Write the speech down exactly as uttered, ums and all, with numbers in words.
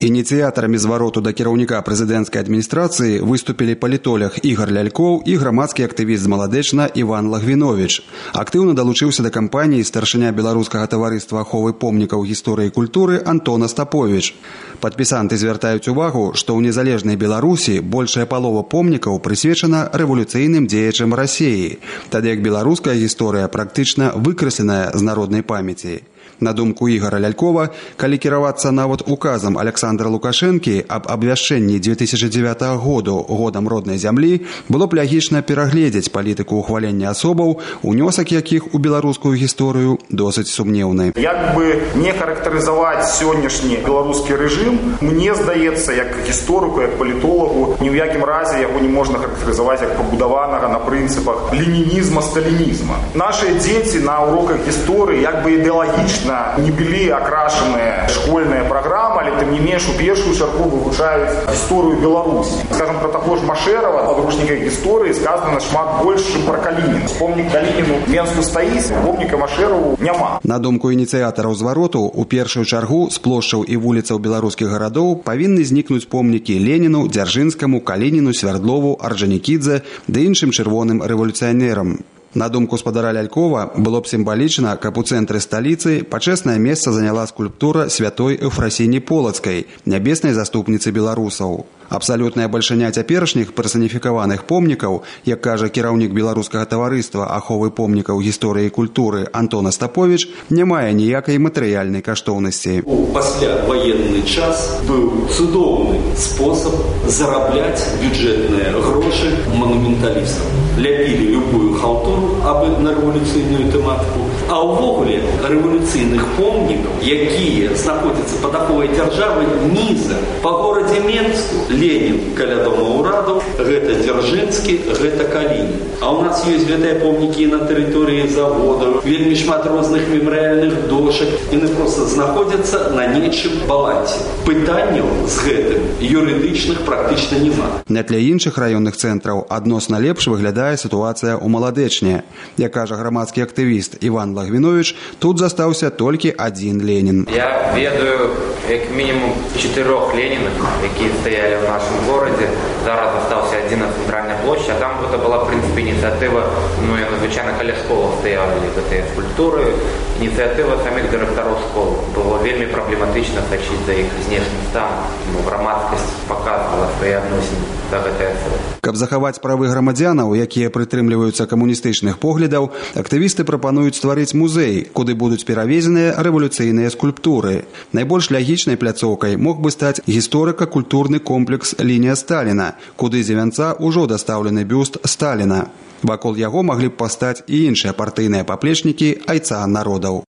Ініцыятарамі звароту да кіраўніка прэзідэнцкай адміністрацыі выступілі палітолог Ігор Лялькоў і грамадскі актывіст з Маладэчна Іван Лагвіновіч. Актыўна далучыўся да кампаніі старшыня беларускага таварыства аховы помнікаў гісторыі і культуры Антон Остапович. Падпісанты звяртаюць увагу, што ў незалежнай Беларусі большая палова помнікаў прысвечана рэвалюцыйным дзеячам Расіі, тады як беларуская гісторыя практычна выкрасленая з народнай памяці. На думку Ігора Лялькова, калі кіравацца нават указам Александра Лукашэнкі аб абвяшчэнні две тысячи дзевятага году годам роднай зямлі, было б лягічна перагледзець палітыку ўхвалення асобаў, унёсак якіх у беларускую гісторыю досыць сумнеўны. Як бы не характарызаваць сённяшні беларускі рэжым, мне здаецца, як гісторыку, як палітолагу, ні ў якім разе яго не можна характарызаваць як пабудаванага на прынцыпах ленінізма, сталінізма. Нашыя дзеці на уроках гісторыі як бы ідэалагічна не былі акрашаныя школьная праграма, але тым не менш у першую чаргу вывучаюць гісторыю Беларусі. Скажем, про таго ж Машэрава ў падручніках гісторыі сказана шмат больш, чым пра Калініна. Помнік Калініну Менску стаіць, помніка Машэраву няма. На думку ініцыятараў звароту, у першую чаргу з плошчаў і вуліцаў беларускіх гарадоў павінны знікнуць помнікі Леніну, Дзяржынскаму, Калініну, Свярдлову, Арджанікідзе ды іншым чырвоным рэвалюцыянерам. На думку спадара Лялькова, было б сімвалічна, каб у цэнтры сталіцы пачэснае месца заняла скульптура святой Эўфрасіні Полацкай, нябеснай заступніцы беларусаў. Абсалютная бальшыня цяперашніх персаніфікаваных помнікаў, як кажа кіраўнік беларускага таварыства аховы помнікаў гісторыі і культуры Антон Остапович, не мае ніякай матэрыяльнай каштоўнасці. У пасляваенны час быў цудоўны спосаб зарабляць бюджэтныя грошы манументалістам. Ляпілі любую халтуру абы на рэвалюцыйную тэматыку, а ўвогуле рэвалюцыйных помнікаў, якія знаходзяцца пад аховай дзяржавы ніза па горадзе Менску, Ленін каля дома ўраду, гэта Дзяржынскі, гэта Калінін. А ў нас ёсць гэтыя помнікі на тэрыторыі заводаў, вельмі шмат розных мемарыяльных дошак, яны проста знаходзяцца на нечым балансе. Пытанняў з гэтым юрыдычных практычна няма. На тле іншых раённых цэнтраў адносна лепш выглядае сітуацыя ў Маладэчне. Як кажа грамадскі актывіст Іван Лагвіновіч, тут застаўся толькі адзін Ленін. Я ведаю як мінімум чатырох Ленінах, якія стаялі в нашем городе. Зараз остался один на центральной площади, а там это была, в принципе, инициатива, ну, я надзвычайно каля школы стояли этой скульптуры, инициатива самих директоров школ. Было вельми проблематично сочить за их внешним станом. Ну, громадскость показывала свои отношения до этой особы. Каб захаваць правы грамадзянаў, якія прытрымліваюцца камуністычных поглядаў, актывісты прапануюць стварыць музей, куды будуць перавезеныя рэвалюцыйныя скульптуры. Найбольш лягічнай пляцоўкай мог бы стаць гісторыка-культурны комплекс «Лінія Сталіна», куды з вянца ўжо дастаўлены бюст Сталіна. Вакол яго маглі б пастаць і іншыя партыйныя паплечнікі айца народаў.